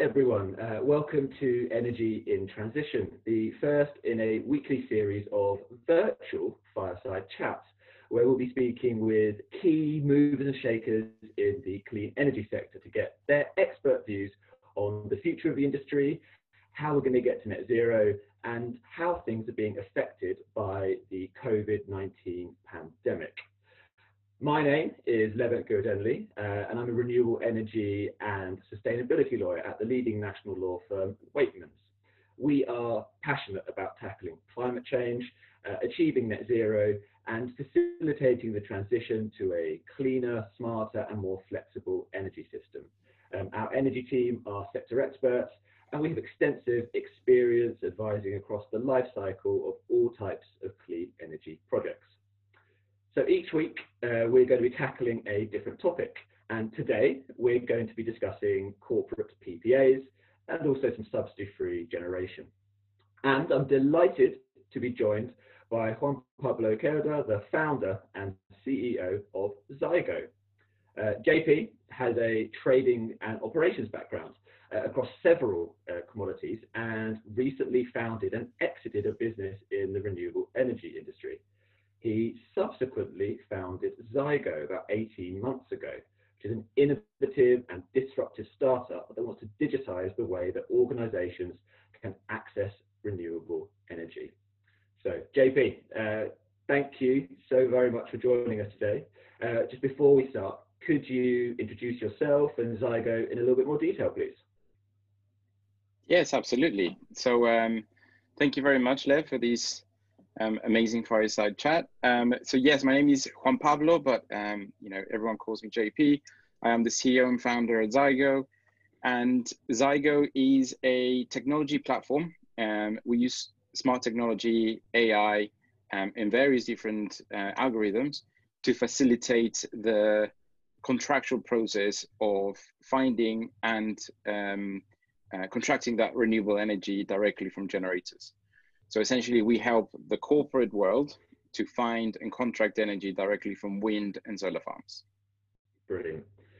everyone. Welcome to Energy in Transition, the first in a weekly series of virtual fireside chats, where we'll be speaking with key movers and shakers in the clean energy sector to get their expert views on the future of the industry, how we're going to get to net zero, and how things are being affected by the COVID-19 pandemic. My name is Levent Gurdenli, and I'm a renewable energy and sustainability lawyer at the leading national law firm, Wakeman's. We are passionate about tackling climate change, achieving net zero, and facilitating the transition to a cleaner, smarter, and more flexible energy system. Our energy team are sector experts, and we have extensive experience advising across the life cycle of all types of clean energy projects. So each week, we're going to be tackling a different topic. And today, we're going to be discussing corporate PPAs and also some subsidy-free generation. And I'm delighted to be joined by Juan Pablo Cerda, the founder and CEO of Zygo. JP has a trading and operations background across several commodities and recently founded and exited a business in the renewable energy industry. He subsequently founded Zygo about 18 months ago, which is an innovative and disruptive startup that wants to digitize the way that organizations can access renewable energy. So, JP, thank you so very much for joining us today. Just before we start, could you introduce yourself and Zygo in a little bit more detail, please? Yes, absolutely. So thank you very much, Lev, for these amazing fireside chat. So yes, my name is Juan Pablo, but everyone calls me JP. I am the CEO and founder at Zygo, and Zygo is a technology platform. We use smart technology, AI, and various different algorithms to facilitate the contractual process of finding and contracting that renewable energy directly from generators. So essentially, we help the corporate world to find and contract energy directly from wind and solar farms. Brilliant.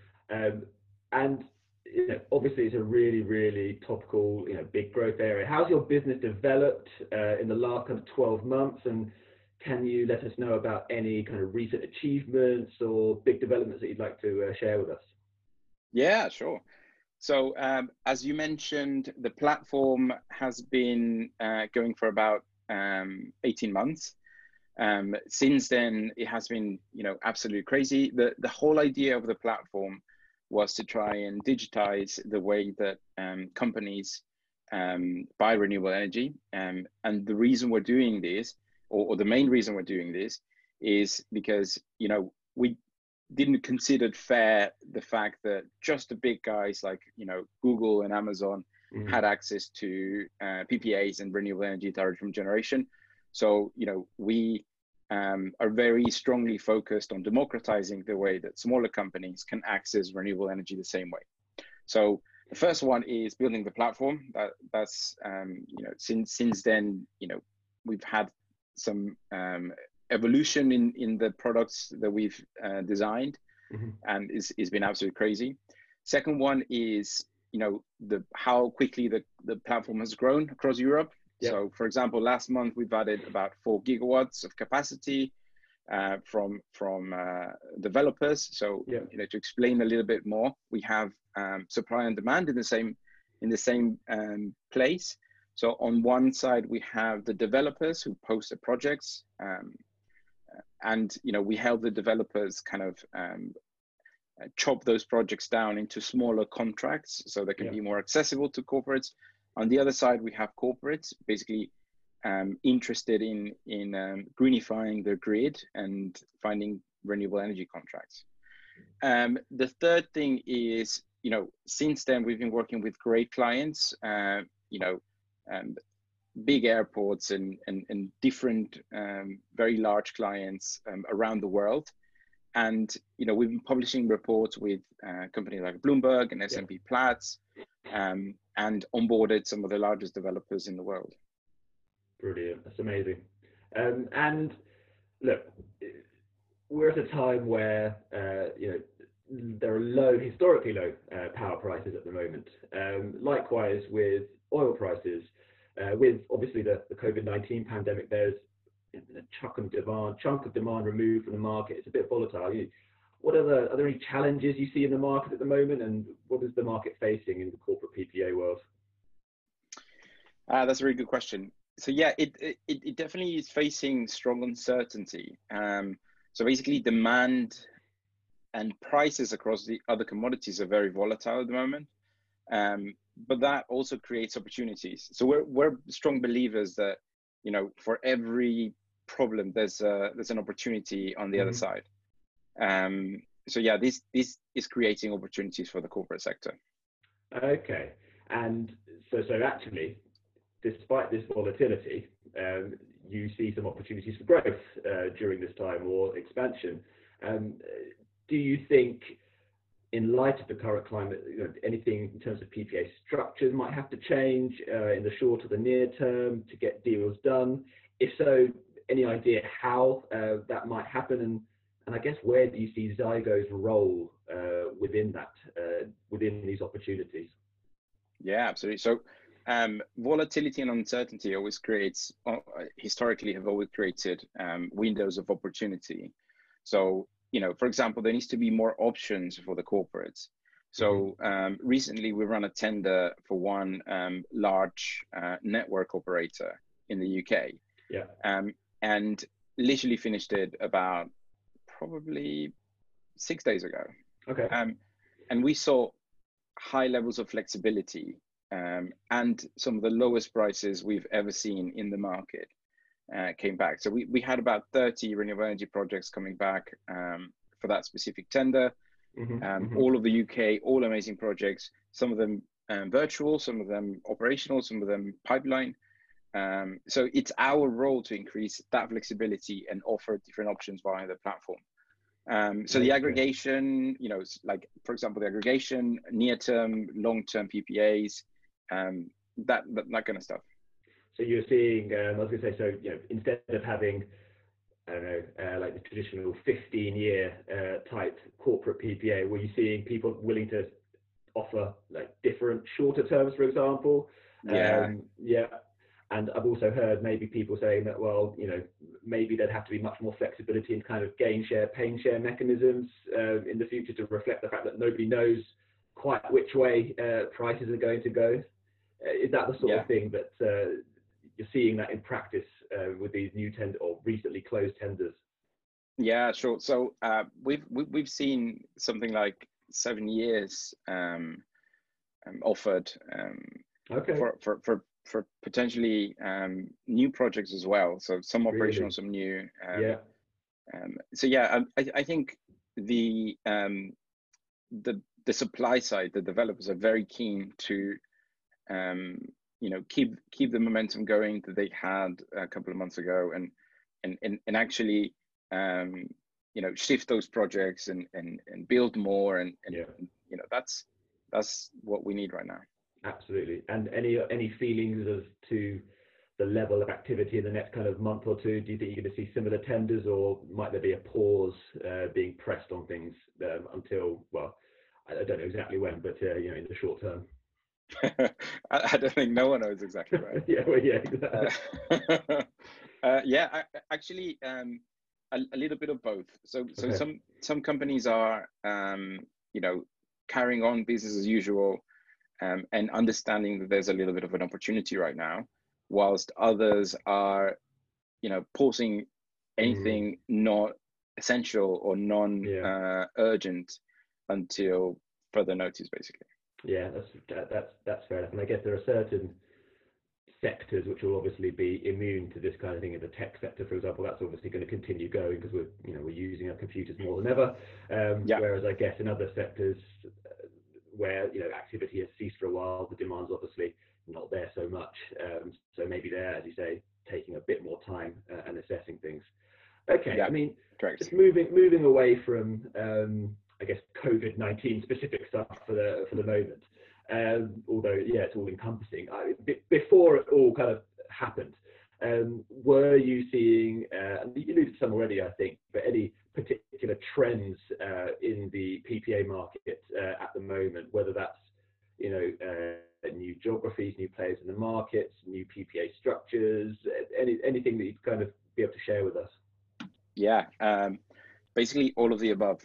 And obviously, it's a really, really topical, big growth area. How's your business developed in the last kind of 12 months? And can you let us know about any kind of recent achievements or big developments that you'd like to share with us? Yeah, sure. So as you mentioned, the platform has been going for about 18 months. Since then, it has been, absolutely crazy. The whole idea of the platform was to try and digitize the way that companies buy renewable energy. And the reason we're doing this, or the main reason we're doing this, is because, we didn't consider fair the fact that just the big guys like Google and Amazon had access to PPAs and renewable energy directly from generation. So we are very strongly focused on democratizing the way that smaller companies can access renewable energy the same way. So the first one is building the platform. That's since then we've had some evolution in the products that we've designed, and it's been absolutely crazy. Second one is how quickly the platform has grown across Europe. Yep. So for example, last month we've added about 4 gigawatts of capacity from developers. So to explain a little bit more, we have supply and demand in the same place. So on one side we have the developers who post the projects, and we help the developers kind of chop those projects down into smaller contracts so they can be more accessible to corporates. On the other side, we have corporates basically interested in greenifying their grid and finding renewable energy contracts. The third thing is, since then we've been working with great clients, big airports and different very large clients around the world. And we've been publishing reports with companies like Bloomberg and S&P Platts, and onboarded some of the largest developers in the world. Brilliant, that's amazing. And look, we're at a time where there are historically low power prices at the moment. Likewise with oil prices, with obviously the COVID-19 pandemic, there's a chunk of demand removed from the market. It's a bit volatile. Are there any challenges you see in the market at the moment, and what is the market facing in the corporate PPA world? That's a really good question. So yeah, it definitely is facing strong uncertainty. So basically, demand and prices across the other commodities are very volatile at the moment. But that also creates opportunities. So we're strong believers that, for every problem, there's an opportunity on the other side. So yeah, this is creating opportunities for the corporate sector. Okay, and so actually, despite this volatility, you see some opportunities for growth during this time, or expansion. Do you think, in light of the current climate, anything in terms of PPA structures might have to change in the short or the near term to get deals done? If so, any idea how that might happen? And I guess, where do you see Zygo's role within that, within these opportunities? Yeah, absolutely. So volatility and uncertainty always creates, historically have always created windows of opportunity. So, for example, there needs to be more options for the corporates. So recently we ran a tender for one large network operator in the UK. Yeah. And literally finished it about probably 6 days ago. Okay. And we saw high levels of flexibility and some of the lowest prices we've ever seen in the market came back. So we had about 30 renewable energy projects coming back for that specific tender. All of the UK, all amazing projects, some of them virtual, some of them operational, some of them pipeline. So it's our role to increase that flexibility and offer different options via the platform. So the aggregation, like, for example, the aggregation, near-term, long-term PPAs, that kind of stuff. So you're seeing, I was going to say, so instead of having, I don't know, like the traditional 15-year type corporate PPA, were you seeing people willing to offer like different shorter terms, for example? Yeah. And I've also heard maybe people saying that, well, maybe there'd have to be much more flexibility in kind of gain share, pain share mechanisms in the future to reflect the fact that nobody knows quite which way prices are going to go. Is that the sort of thing that you're seeing that in practice with these new tender or recently closed tenders? Yeah, sure. So we've seen something like 7 years offered for potentially new projects as well. So some operational, some new. So yeah, I think the supply side, the developers are very keen to keep the momentum going that they had a couple of months ago, and actually shift those projects and build more, and that's what we need right now. Absolutely. And any feelings as to the level of activity in the next kind of month or two? Do you think you're going to see similar tenders, or might there be a pause being pressed on things until, well, I don't know exactly when, but in the short term? I don't think no one knows exactly when. Exactly. Actually, a little bit of both. So some companies are carrying on business as usual, and understanding that there's a little bit of an opportunity right now, whilst others are pausing anything not essential or non urgent until further notice, basically. Yeah, that's fair enough. And I guess there are certain sectors which will obviously be immune to this kind of thing. In the tech sector, for example, that's obviously going to continue going because we're using our computers more than ever. Whereas I guess in other sectors where activity has ceased for a while, the demand's obviously not there so much. So maybe they're, as you say, taking a bit more time and assessing things. Okay, I mean, correct. Just moving away from I guess COVID-19 specific stuff for the moment. Although it's all encompassing. Before it all kind of happened, Were you seeing, and you alluded to some already, I think, but any particular trends in the PPA market at the moment, whether that's, new geographies, new players in the markets, new PPA structures, anything that you'd kind of be able to share with us? Yeah, basically all of the above.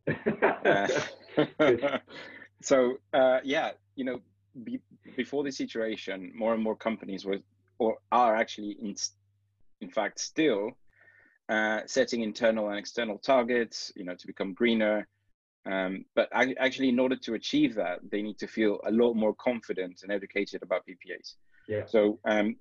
So yeah, before the situation, more and more companies were or are actually in fact still setting internal and external targets, to become greener. But actually, in order to achieve that, they need to feel a lot more confident and educated about PPAs. Yeah. So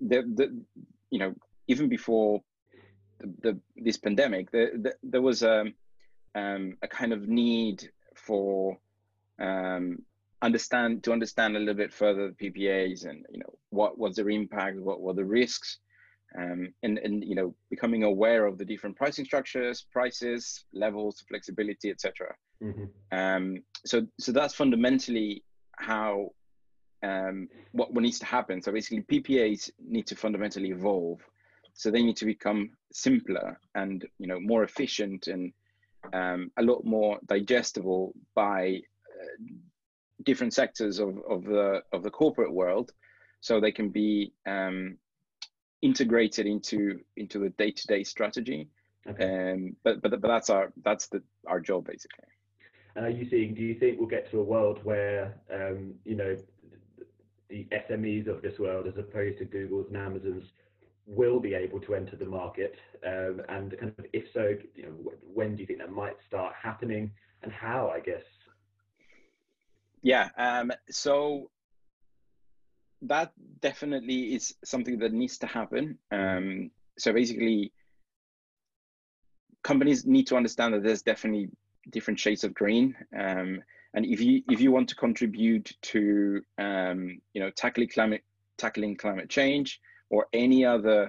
even before this pandemic, there was a kind of need for understand a little bit further the PPAs, and what was their impact, what were the risks, and becoming aware of the different pricing structures, prices, levels, flexibility, etc. Mm-hmm. So that's fundamentally how what needs to happen. So basically, PPAs need to fundamentally evolve. So they need to become simpler and more efficient and a lot more digestible by different sectors of the corporate world, so they can be integrated into the day-to-day strategy. Okay. But that's our job basically. And do you think we'll get to a world where the SMEs of this world, as opposed to Google's and Amazon's, will be able to enter the market? And kind of, if so, when do you think that might start happening, and how, I guess? Yeah, so that definitely is something that needs to happen. So basically, companies need to understand that there's definitely different shades of green, and if you want to contribute to tackling climate change or any other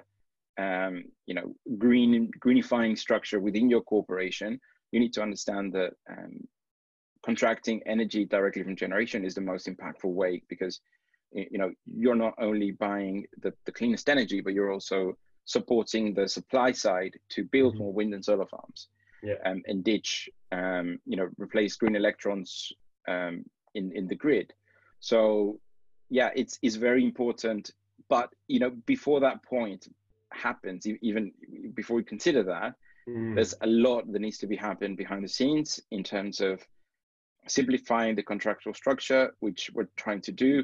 greenifying structure within your corporation, you need to understand that contracting energy directly from generation is the most impactful way, because you're not only buying the cleanest energy, but you're also supporting the supply side to build more wind and solar farms. Yeah. And ditch replace green electrons in the grid. So yeah, it's very important. But before that point happens, even before we consider that, there's a lot that needs to be happening behind the scenes in terms of simplifying the contractual structure, which we're trying to do.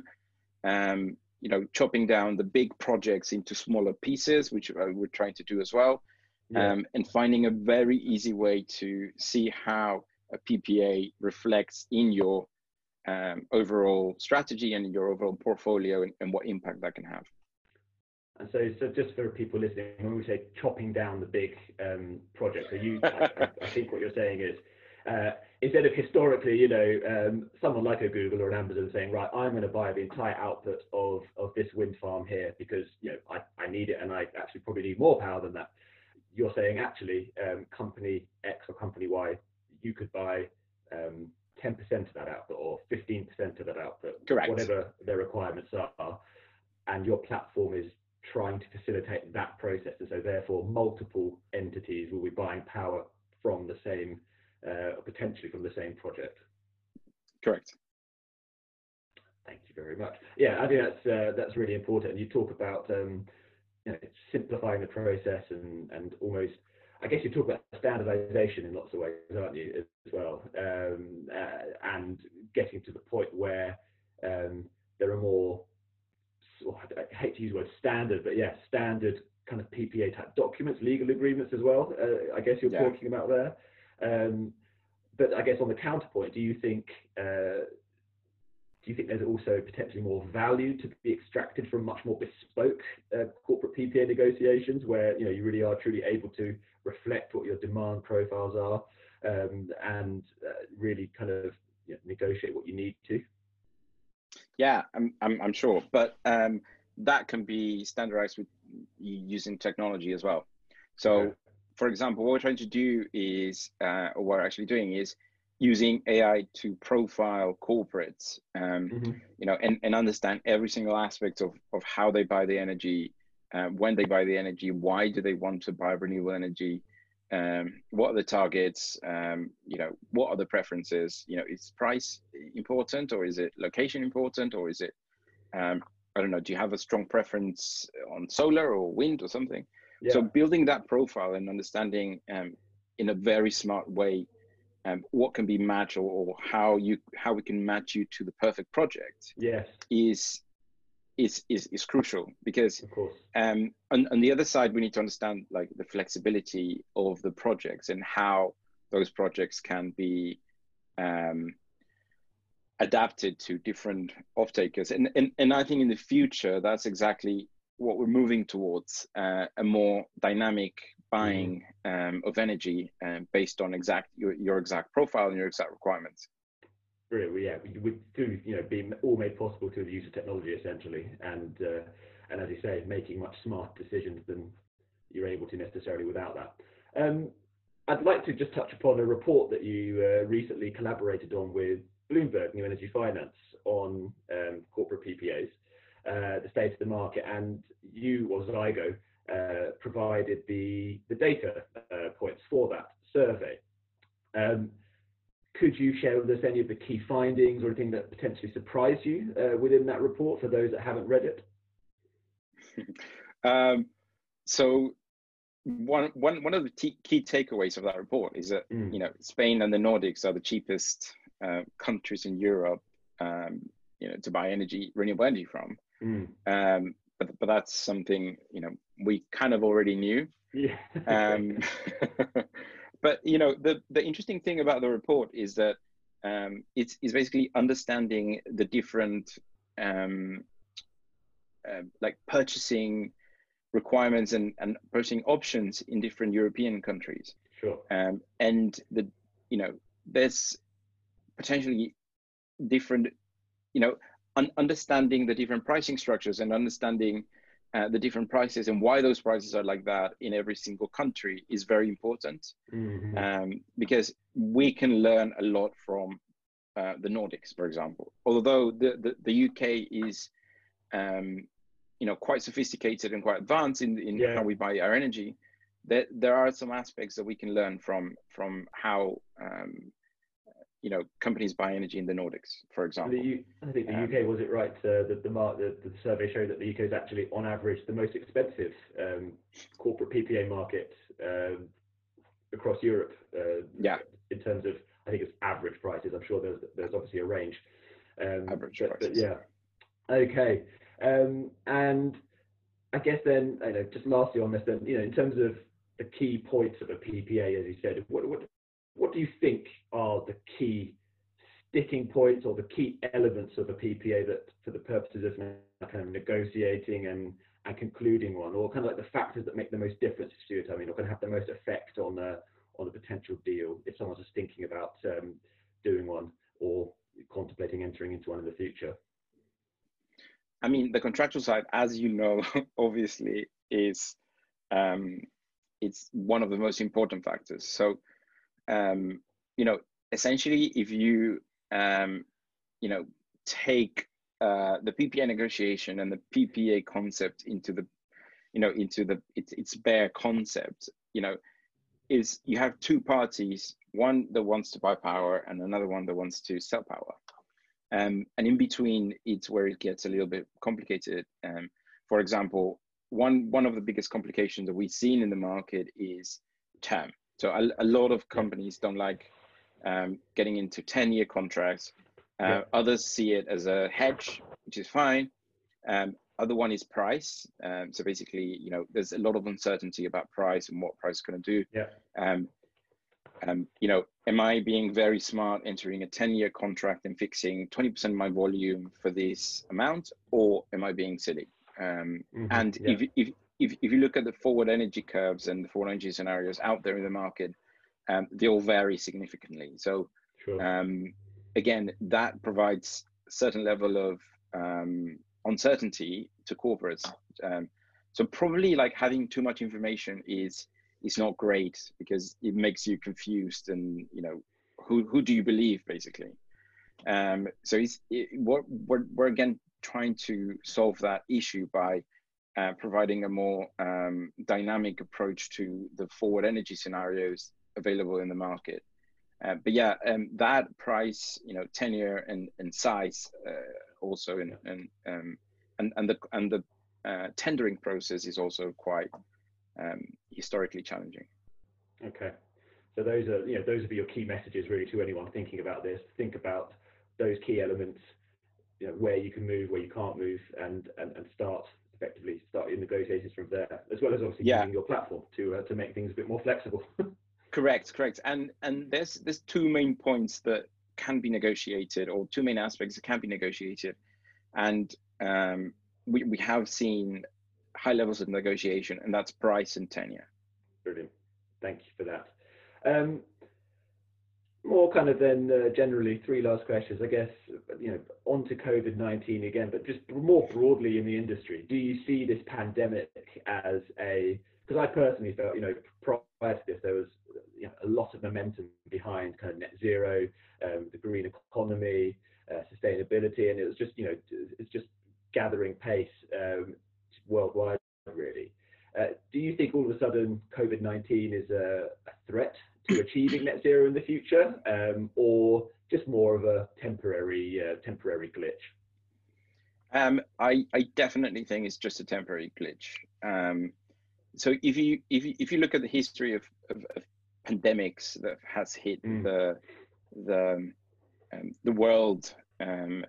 Chopping down the big projects into smaller pieces, which we're trying to do as well. Yeah. And finding a very easy way to see how a PPA reflects in your overall strategy and your overall portfolio, and what impact that can have. And so just for people listening, when we say chopping down the big projects, so I think what you're saying is, instead of historically, someone like a Google or an Amazon saying, right, I'm going to buy the entire output of this wind farm here because I need it, and I actually probably need more power than that. You're saying actually, company X or company Y, you could buy 10% of that output or 15% of that output, correct, whatever their requirements are, and your platform is trying to facilitate that process, and so therefore multiple entities will be buying power from the same, potentially from the same project. Correct. Thank you very much. Yeah, I think that's really important. And you talk about simplifying the process and almost, I guess you talk about standardization in lots of ways, aren't you, as well, and getting to the point where there are more, I hate to use the word standard, but yeah, standard kind of PPA type documents, legal agreements as well, I guess you're talking about there. But I guess on the counterpoint, do you think there's also potentially more value to be extracted from much more bespoke corporate PPA negotiations, where you really are truly able to reflect what your demand profiles are, and really kind of negotiate what you need to? Yeah, I'm sure, but that can be standardized with using technology as well. So, okay, for example, what we're trying to do is, or what we're actually doing is using AI to profile corporates, and understand every single aspect of how they buy the energy, when they buy the energy, why do they want to buy renewable energy, what are the targets, what are the preferences, is price important, or is it location important, or is it, I don't know, do you have a strong preference on solar or wind or something? Yeah. So building that profile and understanding in a very smart way what can be matched, or how we can match you to the perfect project, Yes, is crucial, because of course. on the other side, we need to understand like the flexibility of the projects and how those projects can be adapted to different off-takers. And I think in the future, that's exactly what we're moving towards, a more dynamic buying of energy based on your exact profile and your exact requirements. Brilliant. Well, yeah, with through being all made possible through the use of technology, essentially, and as you say, making much smarter decisions than you're able to necessarily without that. I'd like to just touch upon a report that you recently collaborated on with Bloomberg New Energy Finance on corporate PPAs, the state of the market, and you, or Zygo, provided the data points for that survey. Could you share with us any of the key findings or anything that potentially surprised you within that report for those that haven't read it? So one of the key takeaways of that report is that Spain and the Nordics are the cheapest countries in Europe to buy renewable energy from. But that's something we kind of already knew. Yeah. But the interesting thing about the report is that it's basically understanding the different like purchasing requirements and purchasing options in different European countries. Sure. And there's potentially different, understanding the different pricing structures and understanding the different prices and why those prices are like that in every single country is very important. Because we can learn a lot from the Nordics, for example. Although the UK is quite sophisticated and quite advanced in how we buy our energy, there are some aspects that we can learn from how companies buy energy in the Nordics, for example. I think the UK, was it right, the survey showed that the UK is actually on average the most expensive corporate PPA market across Europe. In terms of, I think it's average prices. I'm sure there's obviously a range. Average prices. But yeah. Okay. And I guess then, just lastly on this, then, in terms of the key points of a PPA, as you said, what do you think are the key sticking points or the key elements of a PPA that, for the purposes of kind of negotiating and concluding one, or kind of like the factors that make the most difference to you, or can have the most effect on a potential deal if someone's just thinking about doing one or contemplating entering into one in the future? I mean, the contractual side, as you know, obviously is it's one of the most important factors. So, essentially, if you take the PPA negotiation and the PPA concept into its bare concept, is you have two parties, one that wants to buy power and another one that wants to sell power. And in between, it's where it gets a little bit complicated. For example, one of the biggest complications that we've seen in the market is term. So a lot of companies don't like getting into 10-year contracts. Others see it as a hedge, which is fine. Other one is price. So basically, there's a lot of uncertainty about price and what price is going to do. Am I being very smart entering a 10-year contract and fixing 20% of my volume for this amount, or am I being silly? If you look at the forward energy curves and the forward energy scenarios out there in the market, they all vary significantly. So again, that provides a certain level of uncertainty to corporates. So probably like having too much information is not great, because it makes you confused, and who do you believe, basically. So we're again trying to solve that issue by providing a more dynamic approach to the forward energy scenarios available in the market. But yeah, that price, tenure and size also, and the tendering process is also quite historically challenging. Okay, so those are those would be your key messages really to anyone thinking about this. Think about those key elements, where you can move, where you can't move, and start your negotiations from there, as well as obviously using your platform to make things a bit more flexible. Correct. And there's two main points that can be negotiated, or two main aspects that can be negotiated, and we have seen high levels of negotiation, and that's price and tenure. Brilliant, thank you for that. More kind of then generally, three last questions, I guess, on to COVID-19 again, but just more broadly in the industry. Do you see this pandemic as because I personally felt, prior to this, there was a lot of momentum behind kind of net zero, the green economy, sustainability, and it was just, it's just gathering pace worldwide, really. Do you think all of a sudden COVID-19 is a threat to achieving net zero in the future, or just more of a temporary glitch? I definitely think it's just a temporary glitch. So if you look at the history of pandemics that has hit the world, and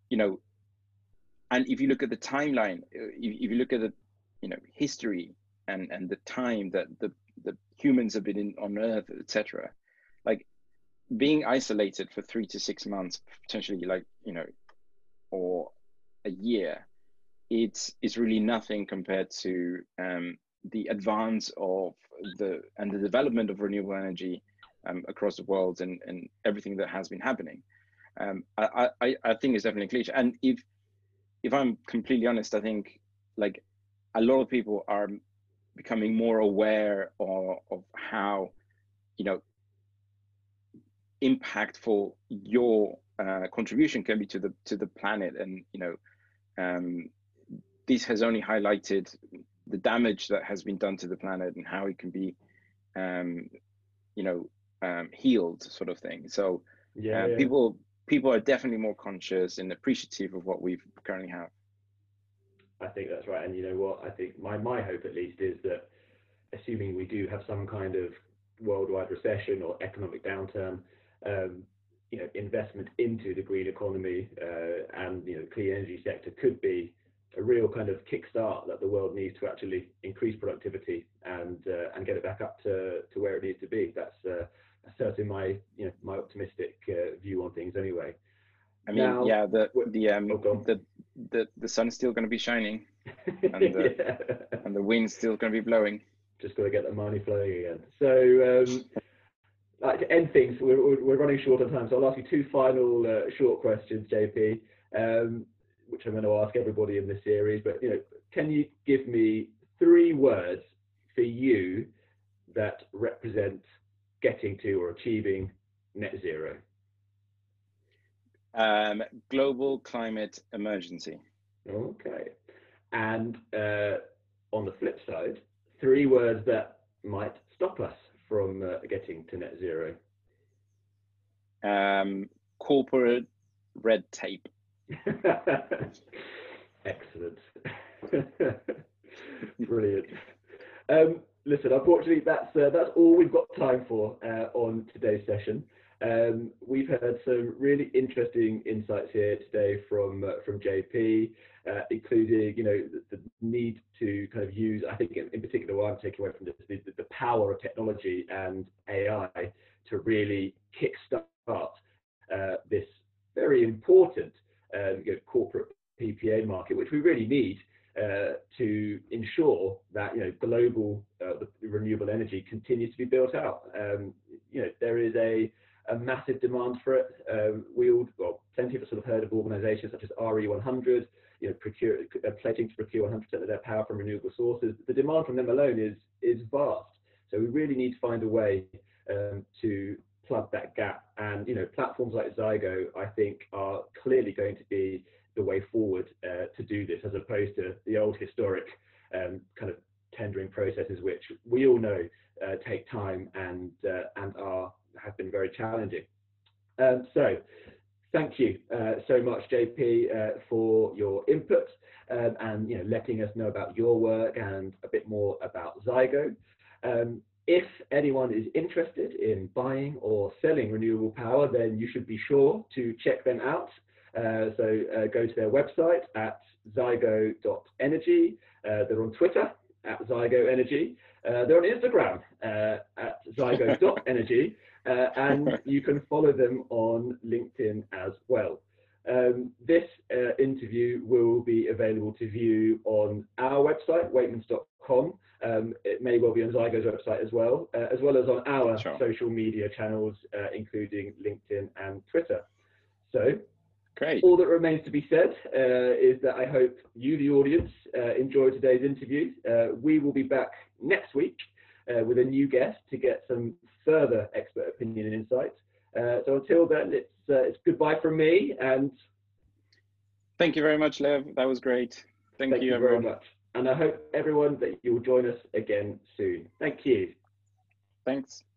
if you look at the timeline, if you look at the history and the time that the humans have been on Earth, etc., like being isolated for 3 to 6 months, potentially, or a year, it's really nothing compared to the advance of the development of renewable energy across the world, and everything that has been happening. I think it's definitely a glitch. And if I'm completely honest, I think like a lot of people are becoming more aware of how impactful your contribution can be to the planet, and this has only highlighted the damage that has been done to the planet and how it can be healed, sort of thing. So people are definitely more conscious and appreciative of what we currently have. I think that's right. And you know what? I think my hope, at least, is that assuming we do have some kind of worldwide recession or economic downturn, investment into the green economy and the clean energy sector could be a real kind of kickstart that the world needs to actually increase productivity and get it back up to where it needs to be. That's certainly my optimistic view on things anyway. I mean, now, the sun's still going to be shining, and the wind's still going to be blowing. Just got to get the money flowing again. So, to end things, we're running short on time, so I'll ask you two final short questions, JP, which I'm going to ask everybody in this series. But can you give me 3 words for you that represent getting to or achieving net zero? Global climate emergency. Okay. And on the flip side, 3 words that might stop us from getting to net zero. Corporate red tape. Excellent. Brilliant. Listen, unfortunately, that's all we've got time for on today's session. We've heard some really interesting insights here today from JP, including the need to kind of use, I think in particular what I'm taking away from this, the power of technology and AI to really kickstart this very important corporate PPA market, which we really need to ensure that global renewable energy continues to be built out. There is a massive demand for it. Plenty of us have heard of organisations such as RE100, pledging to procure 100% of their power from renewable sources. The demand from them alone is vast. So we really need to find a way to plug that gap. And platforms like Zygo, I think, are clearly going to be the way forward to do this, as opposed to the old historic kind of tendering processes, which we all know take time and have been very challenging. So thank you so much, JP, for your input and letting us know about your work and a bit more about Zygo. If anyone is interested in buying or selling renewable power, then you should be sure to check them out. So go to their website at zygo.energy. They're on Twitter at zygoenergy. They're on Instagram at zygo.energy. And you can follow them on LinkedIn as well. This interview will be available to view on our website, watemans.com. It may well be on Zygo's website as well as on our social media channels, including LinkedIn and Twitter. So great. All that remains to be said is that I hope you, the audience, enjoyed today's interview. We will be back next week with a new guest to get some further expert opinion and insight. So until then, it's goodbye from me, and thank you very much, Lev. That was great. Thank you, everyone. Very much. And I hope everyone that you'll join us again soon. Thank you. Thanks.